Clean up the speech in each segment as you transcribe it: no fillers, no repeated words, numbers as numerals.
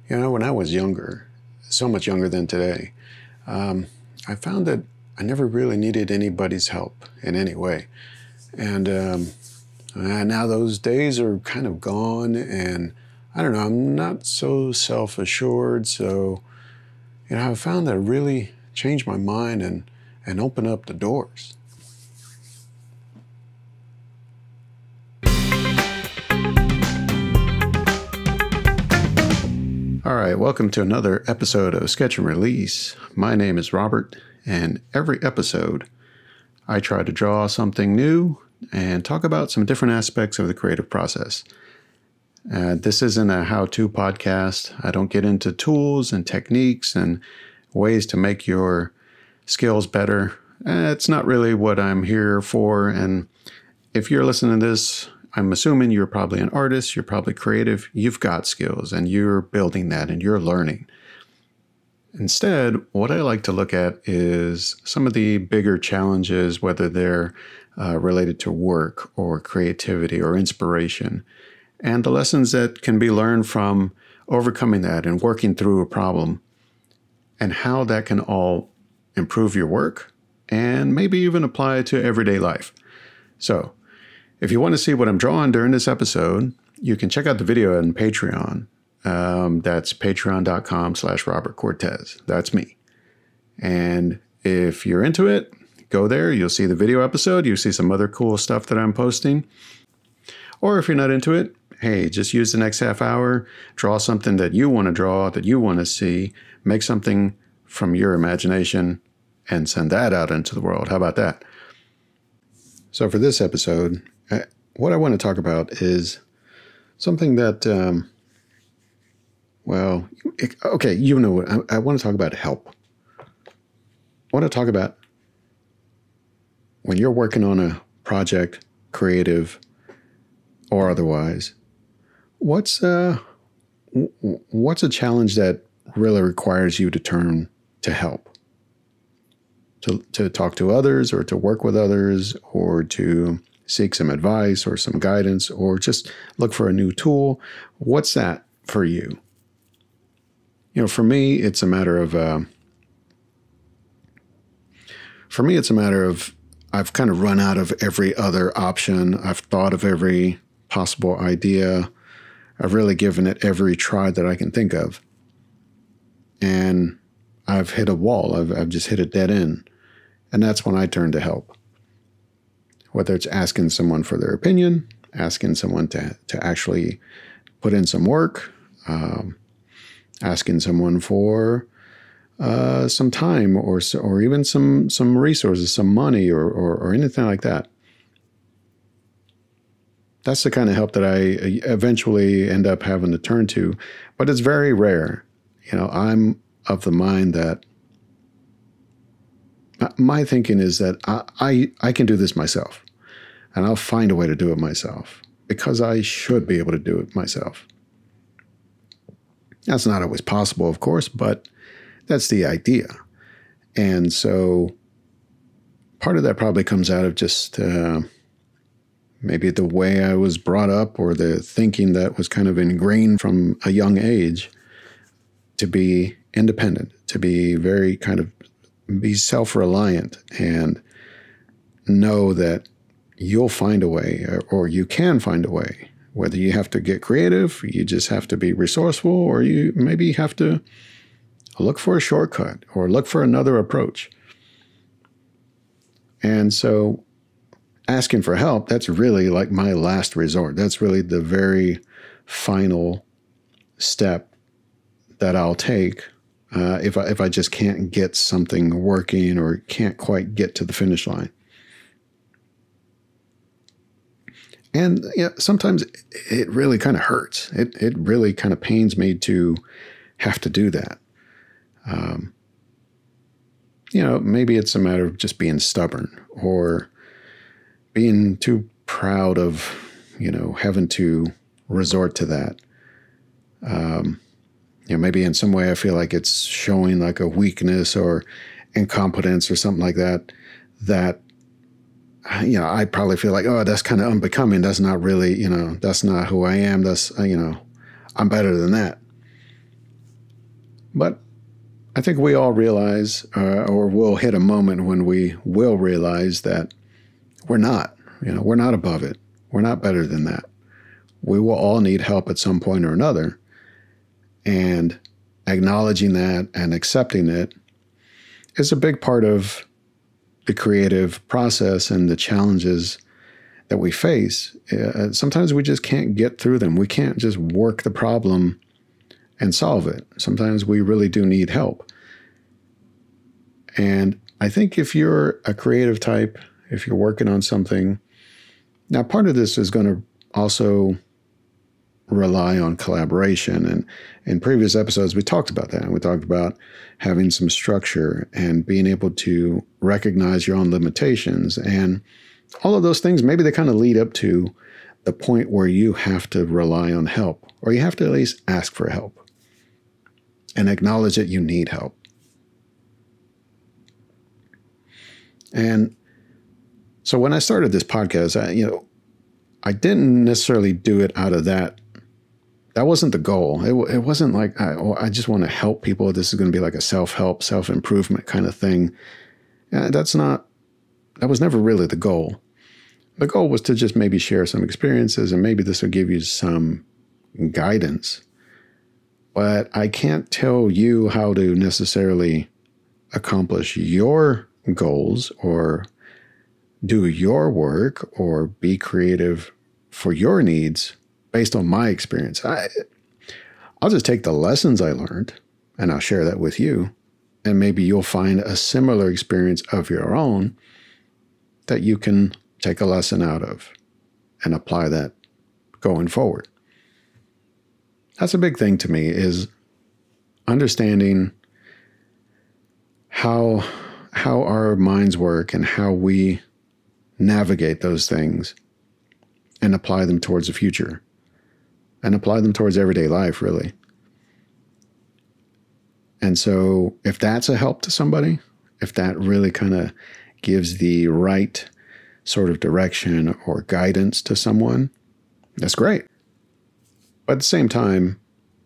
When I was younger, so much younger than today, I found that I never really needed anybody's help in any way. And now those days are kind of gone, and I don't know, I'm not so self-assured. So, I found that really changed my mind and opened up the doors. All right, welcome to another episode of Sketch and Release. My name is Robert, and every episode I try to draw something new and talk about some different aspects of the creative process. This isn't a how-to podcast. I don't get into tools and techniques and ways to make your skills better. It's not really what I'm here for. And if you're listening to this, I'm assuming you're probably an artist, you're probably creative, you've got skills, and you're building that and you're learning. Instead, what I like to look at is some of the bigger challenges, whether they're related to work or creativity or inspiration, and the lessons that can be learned from overcoming that and working through a problem, and how that can all improve your work and maybe even apply it to everyday life. So, if you want to see what I'm drawing during this episode, you can check out the video on Patreon. That's patreon.com/Robert Cortez. That's me. And if you're into it, go there. You'll see the video episode. You'll see some other cool stuff that I'm posting. Or if you're not into it, hey, just use the next half hour, draw something that you want to draw, that you want to see, make something from your imagination, and send that out into the world. How about that? So for this episode, what I want to talk about is something that, I want to talk about help. I want to talk about when you're working on a project, creative or otherwise, what's a challenge that really requires you to turn to help? To talk to others or to work with others or to seek some advice or some guidance or just look for a new tool. What's that for you? For me, it's a matter of, I've kind of run out of every other option. I've thought of every possible idea. I've really given it every try that I can think of. And I've hit a wall. I've just hit a dead end. And that's when I turn to help. Whether it's asking someone for their opinion, asking someone to actually put in some work, asking someone for some time or even some resources, some money or anything like that. That's the kind of help that I eventually end up having to turn to, but it's very rare. I'm of the mind that my thinking is that I can do this myself, and I'll find a way to do it myself because I should be able to do it myself. That's not always possible, of course, but that's the idea. And so part of that probably comes out of just maybe the way I was brought up or the thinking that was kind of ingrained from a young age to be independent, to be very kind of be self-reliant and know that you'll find a way or you can find a way. Whether you have to get creative, you just have to be resourceful, or you maybe have to look for a shortcut or look for another approach. And so asking for help, that's really like my last resort. That's really the very final step that I'll take if I just can't get something working or can't quite get to the finish line. And sometimes it really kind of hurts. It really kind of pains me to have to do that. Maybe it's a matter of just being stubborn or being too proud of, having to resort to that. Maybe in some way I feel like it's showing like a weakness or incompetence or something like that, I probably feel like, oh, that's kind of unbecoming. That's not really, that's not who I am. That's, I'm better than that. But I think we all realize, or will hit a moment when we will realize that we're not above it. We're not better than that. We will all need help at some point or another. And acknowledging that and accepting it is a big part of the creative process and the challenges that we face. Sometimes we just can't get through them. We can't just work the problem and solve it. Sometimes we really do need help. And I think if you're a creative type, if you're working on something, now part of this is going to also rely on collaboration. And in previous episodes, we talked about that. We talked about having some structure and being able to recognize your own limitations. And all of those things, maybe they kind of lead up to the point where you have to rely on help, or you have to at least ask for help and acknowledge that you need help. And so when I started this podcast, I didn't necessarily do it out of that. That wasn't the goal. It wasn't like, I just want to help people. This is going to be like a self-help, self-improvement kind of thing. That was never really the goal. The goal was to just maybe share some experiences, and maybe this will give you some guidance. But I can't tell you how to necessarily accomplish your goals or do your work or be creative for your needs based on my experience. I'll just take the lessons I learned and I'll share that with you. And maybe you'll find a similar experience of your own that you can take a lesson out of and apply that going forward. That's a big thing to me, is understanding how our minds work and how we navigate those things and apply them towards the future and apply them towards everyday life, really. And so if that's a help to somebody, if that really kind of gives the right sort of direction or guidance to someone, that's great. But at the same time,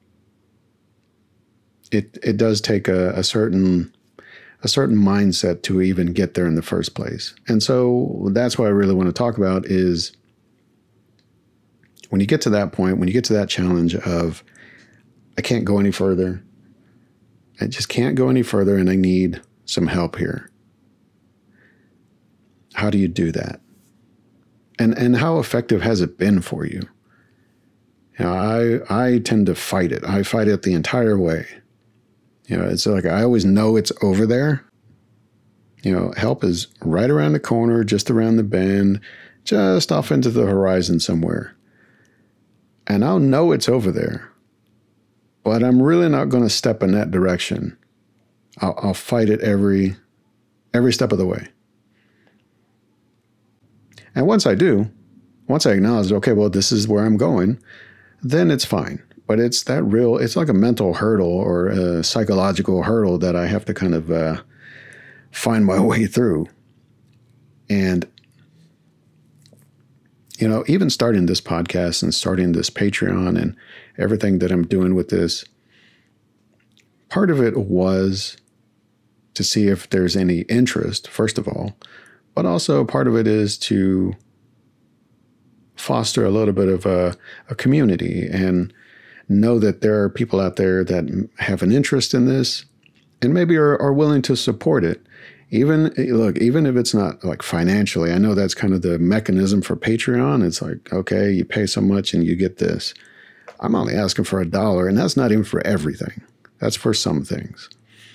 it does take a certain mindset to even get there in the first place. And so that's what I really want to talk about is when you get to that point, when you get to that challenge of, I can't go any further. I just can't go any further and I need some help here. How do you do that? And how effective has it been for you? I tend to fight it. I fight it the entire way. It's like I always know it's over there. Help is right around the corner, just around the bend, just off into the horizon somewhere. And I'll know it's over there, but I'm really not going to step in that direction. I'll fight it every step of the way. And once I acknowledge, okay, well, this is where I'm going, then it's fine. But it's like a mental hurdle or a psychological hurdle that I have to kind of find my way through. And, even starting this podcast and starting this Patreon and everything that I'm doing with this, part of it was to see if there's any interest, first of all, but also part of it is to foster a little bit of a community and know that there are people out there that have an interest in this and maybe are willing to support it. Even if it's not like financially, I know that's kind of the mechanism for Patreon. It's like, okay, you pay so much and you get this. I'm only asking for $1, and that's not even for everything. That's for some things.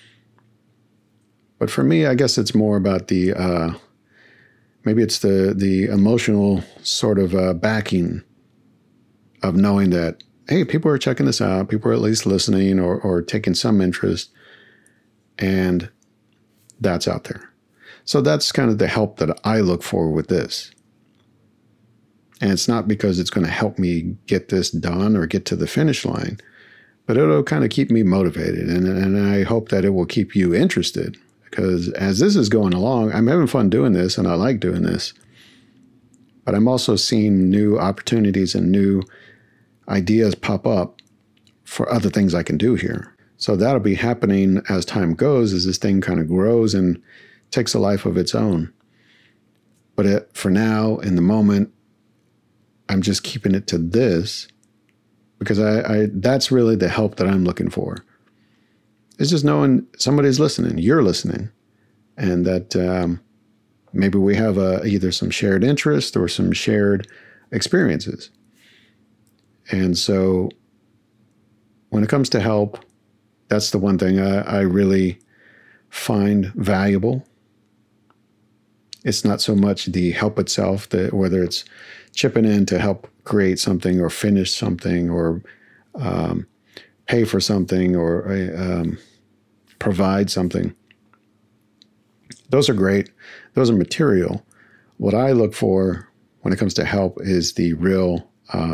But for me, I guess it's more about the, maybe it's the emotional sort of backing of knowing that, hey, people are checking this out. People are at least listening or taking some interest. And that's out there. So that's kind of the help that I look for with this. And it's not because it's going to help me get this done or get to the finish line, but it'll kind of keep me motivated. And I hope that it will keep you interested, because as this is going along, I'm having fun doing this and I like doing this. But I'm also seeing new opportunities and new ideas pop up for other things I can do here. So that'll be happening as time goes, as this thing kind of grows and takes a life of its own. But for now, in the moment, I'm just keeping it to this because that's really the help that I'm looking for. It's just knowing somebody's listening, you're listening, and that maybe we have either some shared interest or some shared experiences. And so when it comes to help, that's the one thing I really find valuable. It's not so much the help itself, whether it's chipping in to help create something or finish something or pay for something or provide something. Those are great. Those are material. What I look for when it comes to help is the real,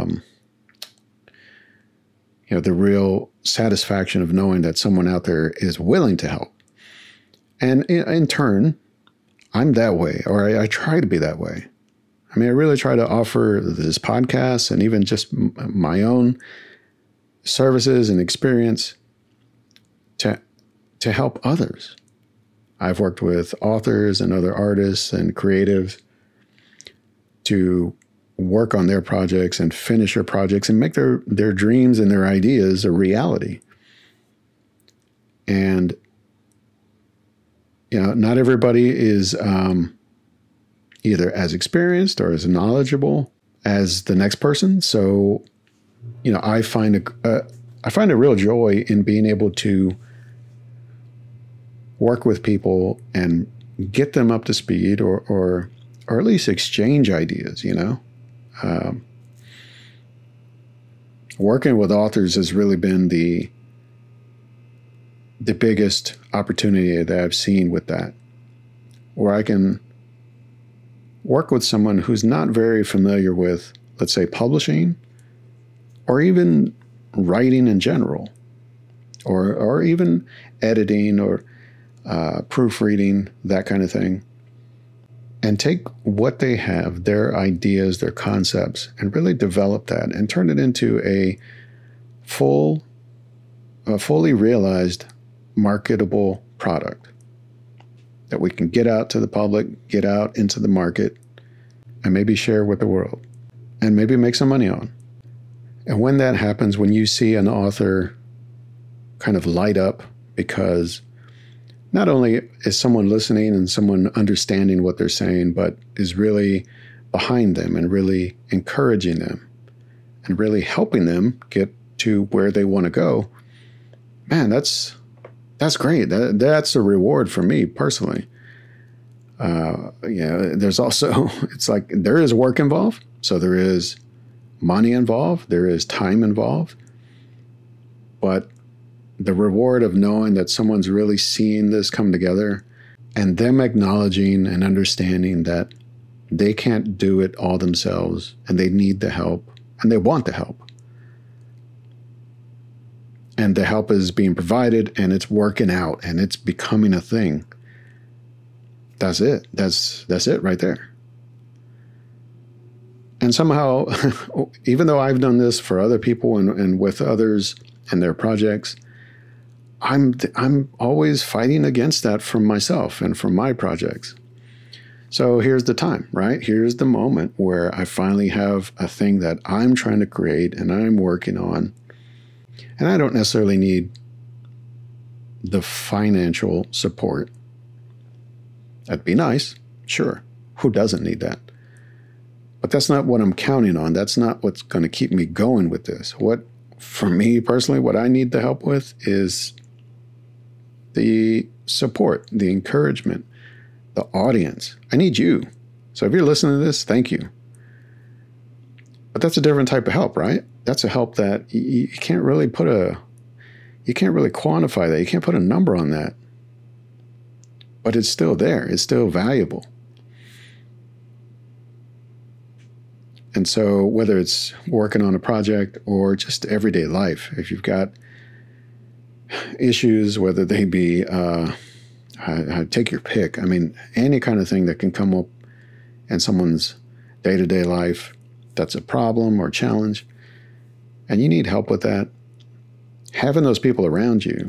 the real satisfaction of knowing that someone out there is willing to help. And in turn, I'm that way, or I try to be that way. I mean, I really try to offer this podcast and even just my own services and experience to help others. I've worked with authors and other artists and creatives to work on their projects and finish their projects and make their dreams and their ideas a reality. And, not everybody is either as experienced or as knowledgeable as the next person. So, I find a real joy in being able to work with people and get them up to speed or at least exchange ideas, Working with authors has really been the biggest opportunity that I've seen with that, where I can work with someone who's not very familiar with, let's say, publishing or even writing in general, or even editing or proofreading, that kind of thing, and take what they have, their ideas, their concepts, and really develop that and turn it into a fully realized marketable product that we can get out to the public, get out into the market, and maybe share with the world, and maybe make some money on. And when that happens, when you see an author kind of light up because not only is someone listening and someone understanding what they're saying, but is really behind them and really encouraging them and really helping them get to where they want to go, man, that's great. That's a reward for me personally. There's also, it's like there is work involved. So there is money involved. There is time involved. But the reward of knowing that someone's really seeing this come together and them acknowledging and understanding that they can't do it all themselves and they need the help and they want the help. And the help is being provided and it's working out and it's becoming a thing. That's it. That's it right there. And somehow, even though I've done this for other people and with others and their projects, I'm always fighting against that from myself and from my projects. So here's the time, right? Here's the moment where I finally have a thing that I'm trying to create and I'm working on. And I don't necessarily need the financial support. That'd be nice. Sure. Who doesn't need that? But that's not what I'm counting on. That's not what's going to keep me going with this. For me personally, what I need the help with is the support, the encouragement, the audience. I need you. So if you're listening to this, thank you. But that's a different type of help, right? That's a help that you can't really quantify that. You can't put a number on that. But it's still there. It's still valuable. And so whether it's working on a project or just everyday life, if you've got issues, whether they be, take your pick. I mean, any kind of thing that can come up in someone's day-to-day life that's a problem or challenge, and you need help with that, having those people around you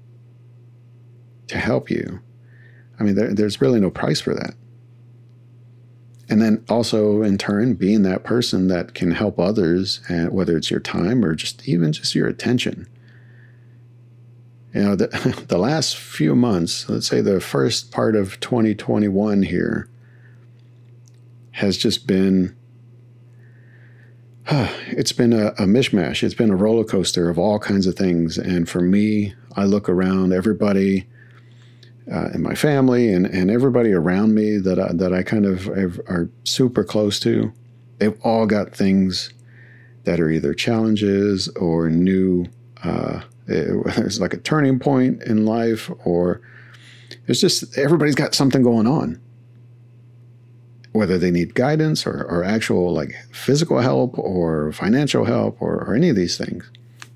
to help you, I mean, there's really no price for that. And then also, in turn, being that person that can help others, and whether it's your time or just your attention. You know, the last few months, let's say the first part of 2021 here, has just been, it's been a mishmash. It's been a roller coaster of all kinds of things. And for me, I look around, everybody in my family and everybody around me that I kind of are super close to, they've all got things that are either challenges or new. There's like a turning point in life, or it's just everybody's got something going on. Whether they need guidance or actual like physical help or financial help or any of these things.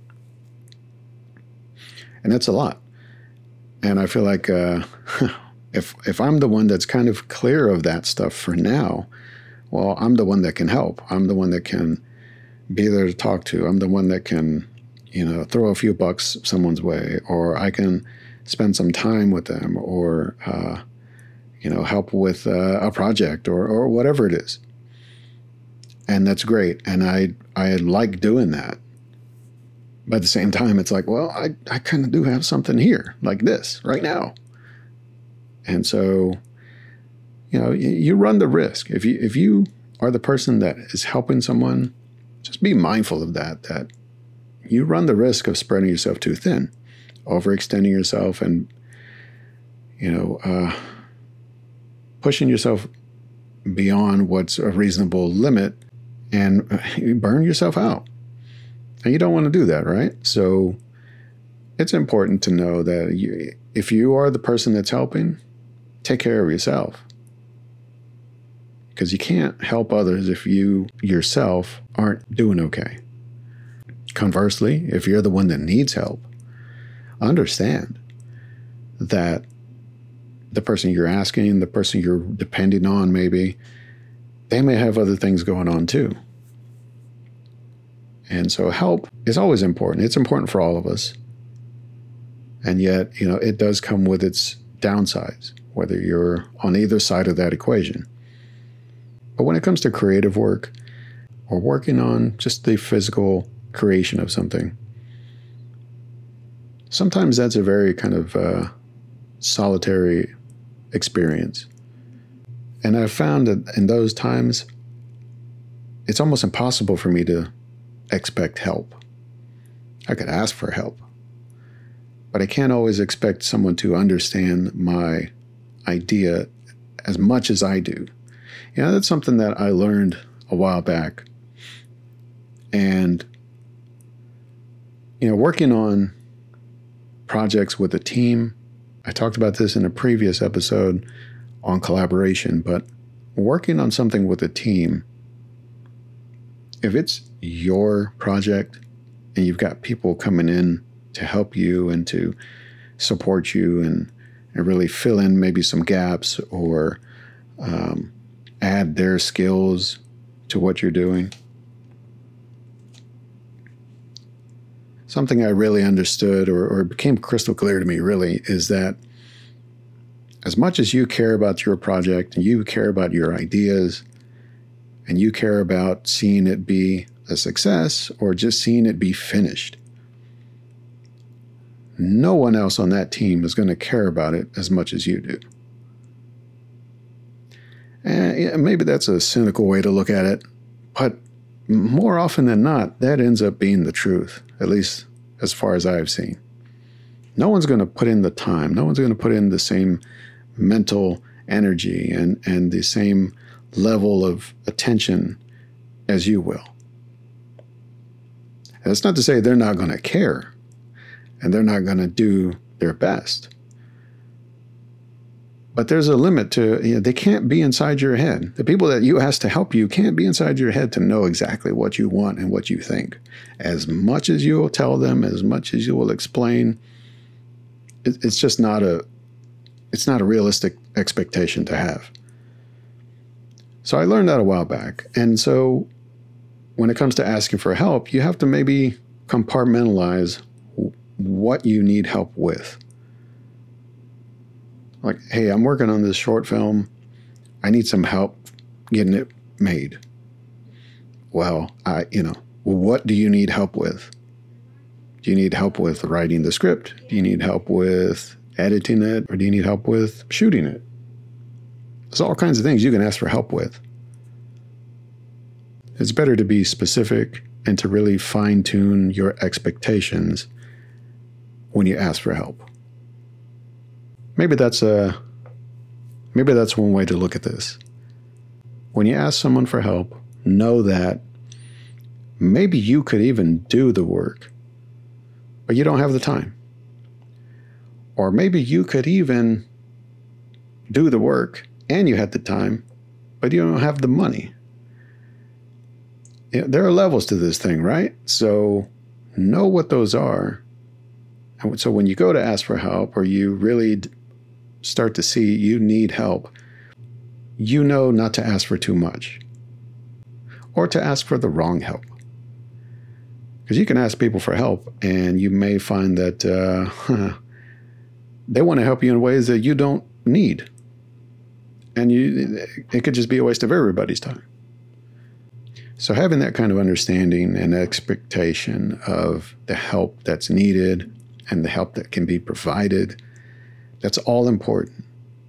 And that's a lot. And I feel like if I'm the one that's kind of clear of that stuff for now, well, I'm the one that can help. I'm the one that can be there to talk to. I'm the one that can, throw a few bucks someone's way, or I can spend some time with them, or, help with a project or whatever it is. And that's great. And I like doing that. But at the same time, it's like, well, I kind of do have something here like this right now. And so, you run the risk. If you are the person that is helping someone, just be mindful of that you run the risk of spreading yourself too thin, overextending yourself, and, pushing yourself beyond what's a reasonable limit, and you burn yourself out. And you don't want to do that, right? So it's important to know that if you are the person that's helping, take care of yourself. Because you can't help others if you yourself aren't doing okay. Conversely, if you're the one that needs help, understand that the person you're asking, the person you're depending on maybe, they may have other things going on too. And so help is always important. It's important for all of us. And yet, it does come with its downsides, whether you're on either side of that equation. But when it comes to creative work or working on just the physical creation of something, sometimes that's a very kind of solitary experience. And I've found that in those times, it's almost impossible for me to expect help. I could ask for help, but I can't always expect someone to understand my idea as much as I do. That's something that I learned a while back. And, working on projects with a team, I talked about this in a previous episode on collaboration, but working on something with a team, if it's your project and you've got people coming in to help you and to support you and really fill in maybe some gaps or add their skills to what you're doing. Something I really understood or became crystal clear to me really is that as much as you care about your project and you care about your ideas and you care about seeing it be a success or just seeing it be finished, no one else on that team is going to care about it as much as you do. And maybe that's a cynical way to look at it, but more often than not, that ends up being the truth, at least as far as I've seen. No one's going to put in the time. No one's going to put in the same mental energy and the same level of attention as you will. And that's not to say they're not going to care and they're not going to do their best. But there's a limit to, they can't be inside your head. The people that you ask to help you can't be inside your head to know exactly what you want and what you think. As much as you will tell them, as much as you will explain, it's just not a realistic expectation to have. So I learned that a while back. And so when it comes to asking for help, you have to maybe compartmentalize what you need help with. Like, hey, I'm working on this short film. I need some help getting it made. Well, what do you need help with? Do you need help with writing the script? Do you need help with editing it? Or do you need help with shooting it? There's all kinds of things you can ask for help with. It's better to be specific and to really fine-tune your expectations when you ask for help. Maybe that's one way to look at this. When you ask someone for help, know that maybe you could even do the work, but you don't have the time. Or maybe you could even do the work and you had the time, but you don't have the money. There are levels to this thing, right? So know what those are. And so when you go to ask for help, or you really start to see you need help, you know not to ask for too much or to ask for the wrong help. Because you can ask people for help and you may find that they want to help you in ways that you don't need. And it could just be a waste of everybody's time. So having that kind of understanding and expectation of the help that's needed and the help that can be provided, that's all important.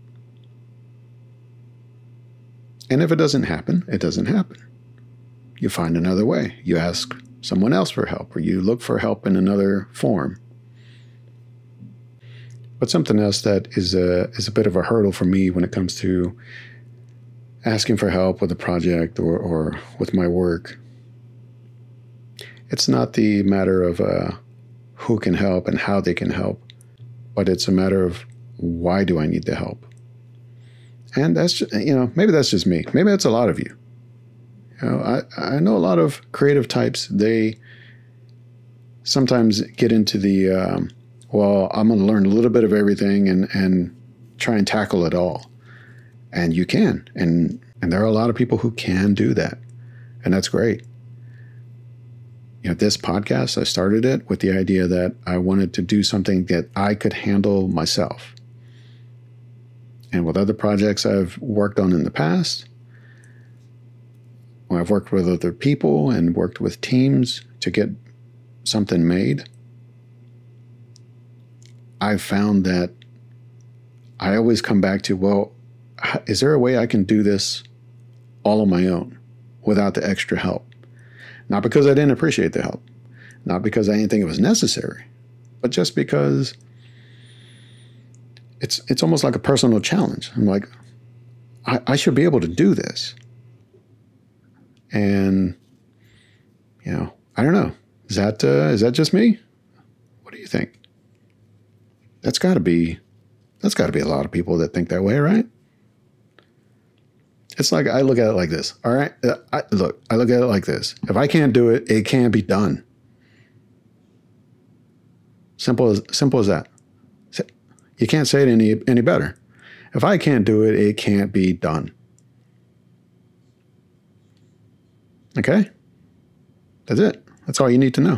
And if it doesn't happen, it doesn't happen. You find another way. You ask someone else for help, or you look for help in another form. But something else that is a bit of a hurdle for me when it comes to asking for help with a project or with my work, it's not the matter of who can help and how they can help, but it's a matter of why do I need the help? And that's just, maybe that's just me. Maybe that's a lot of you. I know a lot of creative types. They sometimes get into the I'm going to learn a little bit of everything and try and tackle it all. And you can. And there are a lot of people who can do that. And that's great. This podcast, I started it with the idea that I wanted to do something that I could handle myself. And with other projects I've worked on in the past, when I've worked with other people and worked with teams to get something made, I've found that I always come back to, is there a way I can do this all on my own without the extra help? Not because I didn't appreciate the help, not because I didn't think it was necessary, but just because it's almost like a personal challenge. I'm like, I should be able to do this. And, I don't know. Is that just me? What do you think? That's got to be a lot of people that think that way, right? It's like, I look at it like this. All right. I look at it like this. If I can't do it, it can't be done. Simple as that. You can't say it any better. If I can't do it, it can't be done. Okay? That's it. That's all you need to know.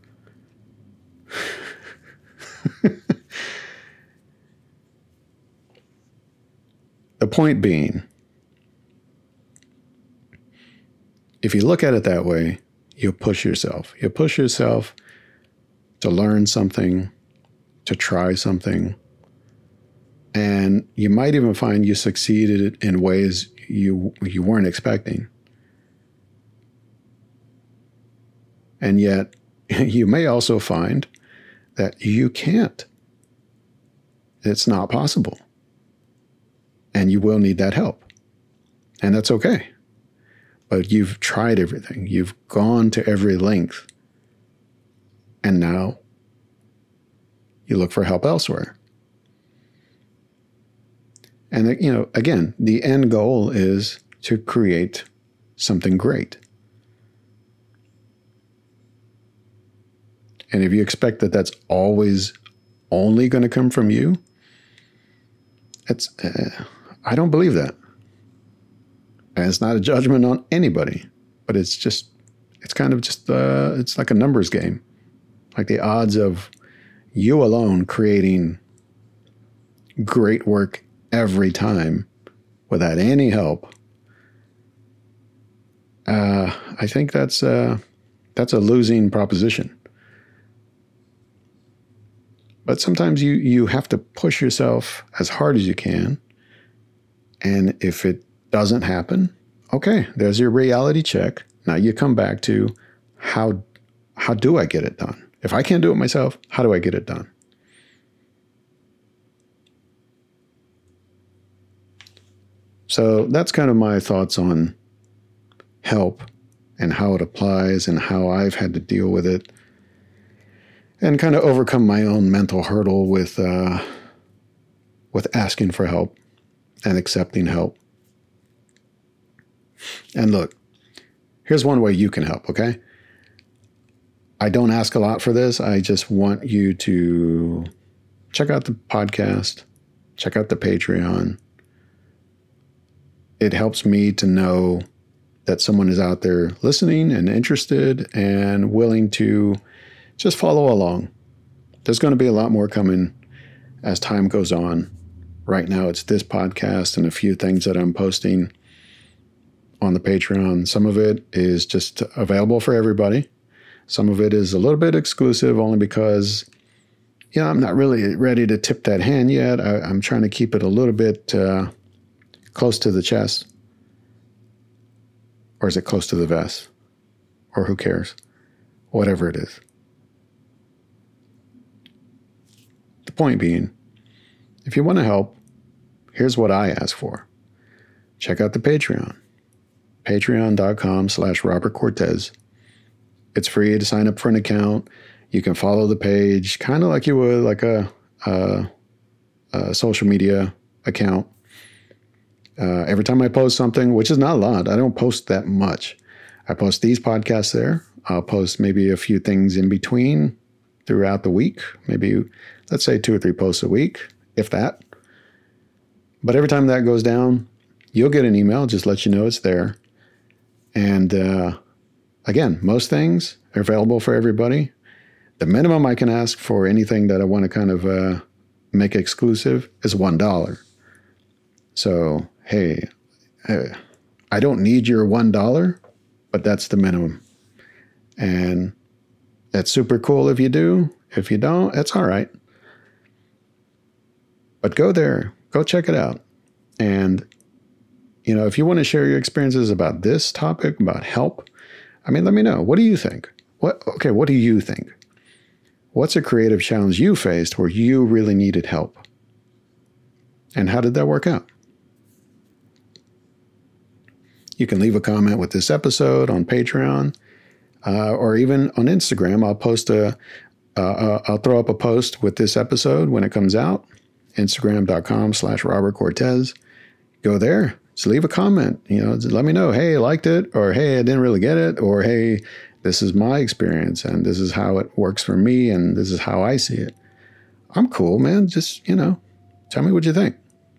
The point being, if you look at it that way, you'll push yourself. You'll push yourself to learn something, to try something, and you might even find you succeeded in ways you weren't expecting. And yet, you may also find that you can't. It's not possible. And you will need that help. And that's okay. But you've tried everything. You've gone to every length. And now you look for help elsewhere. And, again, the end goal is to create something great. And if you expect that that's always only going to come from you, I don't believe that. And it's not a judgment on anybody, but it's kind of just, it's like a numbers game. Like the odds of you alone creating great work every time without any help, I think that's a losing proposition. But sometimes you have to push yourself as hard as you can. And if it doesn't happen, okay, there's your reality check. Now you come back to how do I get it done? If I can't do it myself, how do I get it done? So that's kind of my thoughts on help and how it applies and how I've had to deal with it and kind of overcome my own mental hurdle with asking for help and accepting help. And look, here's one way you can help, okay? I don't ask a lot for this. I just want you to check out the podcast, check out the Patreon. It helps me to know that someone is out there listening and interested and willing to just follow along. There's going to be a lot more coming as time goes on. Right now, it's this podcast and a few things that I'm posting on the Patreon. Some of it is just available for everybody. Some of it is a little bit exclusive only because, I'm not really ready to tip that hand yet. I'm trying to keep it a little bit close to the chest. Or is it close to the vest? Or who cares? Whatever it is. The point being, if you want to help, here's what I ask for. Check out the Patreon. Patreon.com/Robert Cortez. It's free to sign up for an account. You can follow the page kind of like you would like a social media account. Every time I post something, which is not a lot, I don't post that much. I post these podcasts there. I'll post maybe a few things in between throughout the week. Maybe, let's say 2 or 3 posts a week, if that. But every time that goes down, you'll get an email, just let you know it's there. And again, most things are available for everybody. The minimum I can ask for anything that I want to kind of make exclusive is $1. So, hey, I don't need your $1, but that's the minimum. And that's super cool if you do. If you don't, it's all right. But go there, go check it out. And, if you want to share your experiences about this topic, about help, let me know. What do you think? What do you think? What's a creative challenge you faced where you really needed help? And how did that work out? You can leave a comment with this episode on Patreon, or even on Instagram. I'll throw up a post with this episode when it comes out. Instagram.com/Robert Cortez. Go there. Just leave a comment. Just let me know. Hey, I liked it, or hey, I didn't really get it, or hey, this is my experience and this is how it works for me and this is how I see it. I'm cool, man. Just tell me what you think.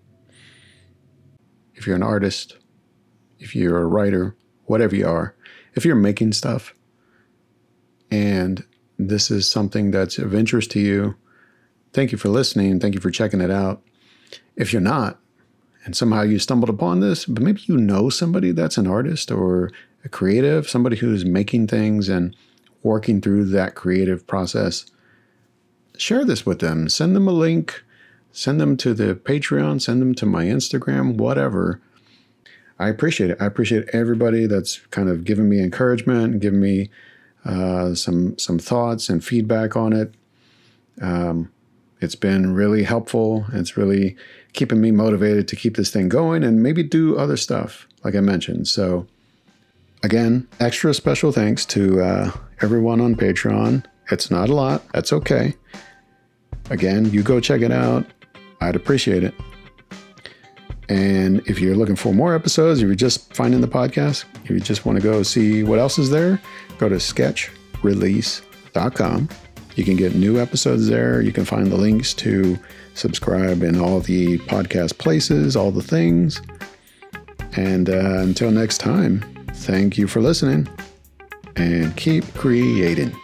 If you're an artist, if you're a writer, whatever you are, if you're making stuff and this is something that's of interest to you, thank you for listening. Thank you for checking it out. If you're not, and somehow you stumbled upon this, but maybe you know somebody that's an artist or a creative, somebody who's making things and working through that creative process, share this with them. Send them a link. Send them to the Patreon. Send them to my Instagram, whatever. I appreciate it. I appreciate everybody that's kind of giving me encouragement and giving me some thoughts and feedback on it. It's been really helpful. It's really keeping me motivated to keep this thing going and maybe do other stuff, like I mentioned. So again, extra special thanks to everyone on Patreon. It's not a lot. That's okay. Again, you go check it out. I'd appreciate it. And if you're looking for more episodes, if you're just finding the podcast, if you just want to go see what else is there, go to sketchrelease.com. You can get new episodes there. You can find the links to subscribe in all the podcast places, all the things. And until next time, thank you for listening and keep creating.